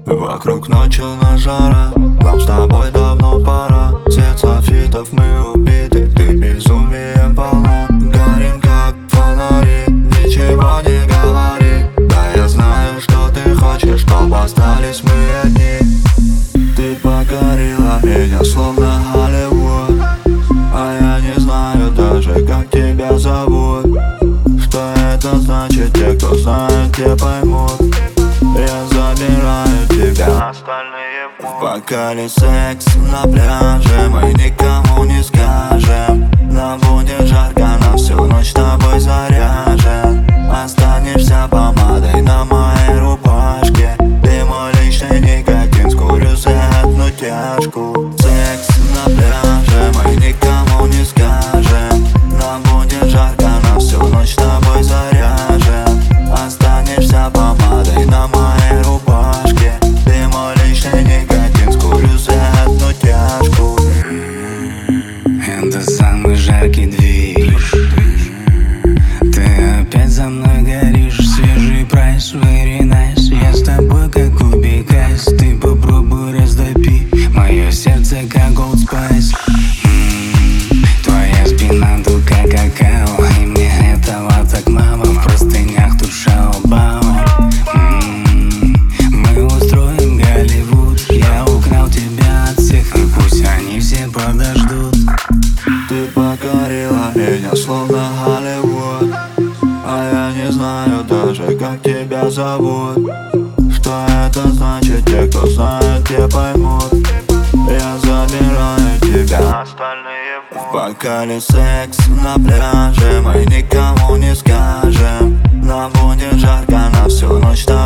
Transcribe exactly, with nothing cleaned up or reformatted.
Вокруг ночи на жара, нам с тобой давно пора. Цвет софитов мы убиты, ты безумием полна. Горим как фонари, ничего не говори. Да я знаю, что ты хочешь, чтоб остались мы одни. Ты покорила меня словно Голливуд, а я не знаю даже, как тебя зовут. Что это значит, те, кто знает, те поймут. Я забираю тебя, остальные в бокале секс на пляже, мы никому не скажем. Нам будет жарко, на всю ночь с тобой заряжен. Останешься помадой на моей рубашке. Ты мой личный никотин, скурю одну тяжку. Секс на пляже, мы никому не скажем. Нам будет жарко, на всю ночь с тобой заряжен. Останешься помадой на моей рубашке. Ты мой личный никотин, скурю одну тяжку. Это самый жаркий движ. Ты опять за мной горишь. Свежий прайс, very nice. Я с тобой как кубик айс. Ты попробуй раздопи мое сердце как Old Spice. М-м-м, твоя спина тут как какао, и мне этого так мало. В простынях тут шао-бао. М-м-м, мы устроим Голливуд. Я украл тебя от всех, и пусть они все подождут. Ты покорила меня словно Голливуд, а я не знаю даже, как тебя зовут. Что это значит, те, кто знает, те поймут. Я забираю тебя, остальные в бокале секс на пляже, мы никому не скажем. Нам будет жарко, на всю ночь.